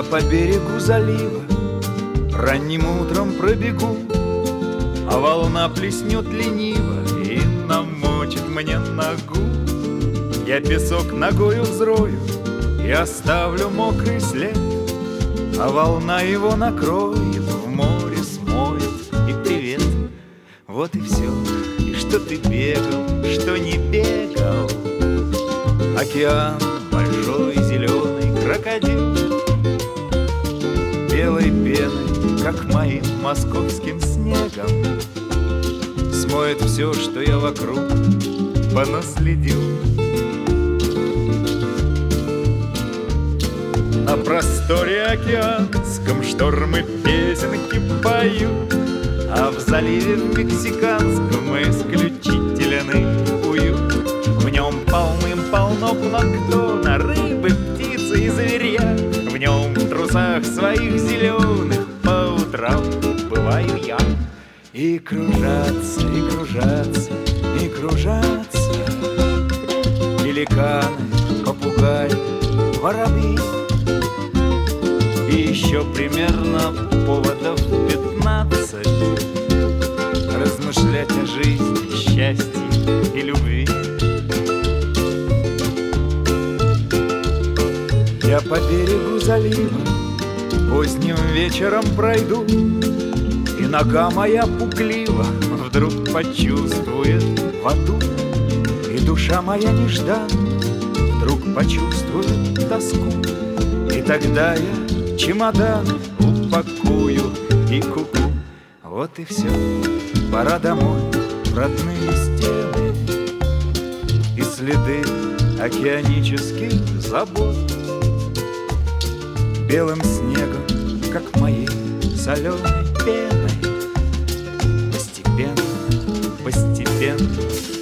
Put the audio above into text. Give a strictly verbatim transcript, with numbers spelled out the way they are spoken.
Я по берегу залива ранним утром пробегу, а волна плеснет лениво и намочит мне ногу. Я песок ногою взрою и оставлю мокрый след, а волна его накроет, в море смоет и привет. Вот и все, и что ты бегал, что не бегал. Океан большой, зеленый крокодил, белой пеной, как моим московским снегом, смоет все, что я вокруг понаследил. На просторе океанском штормы песенки поют, а в заливе в мексиканском исключительный уют. В нем полным-полно планктона, рыбы, птицы и зверя. В нем в трусах своих зеленых по утрам бываю я. И кружатся, и кружатся, и кружатся пеликаны, попугаи, воробьи. И еще примерно поводов пятнадцать размышлять о жизни, счастье и любви. Я по берегу залива поздним вечером пройду, и нога моя пугливо вдруг почувствует воду, и душа моя нежданно вдруг почувствует тоску. И тогда я чемоданы упакую и куку. Вот и все, пора домой в родные стены и следы океанических забот. Белым снегом, как моей соленой пеной, постепенно, постепенно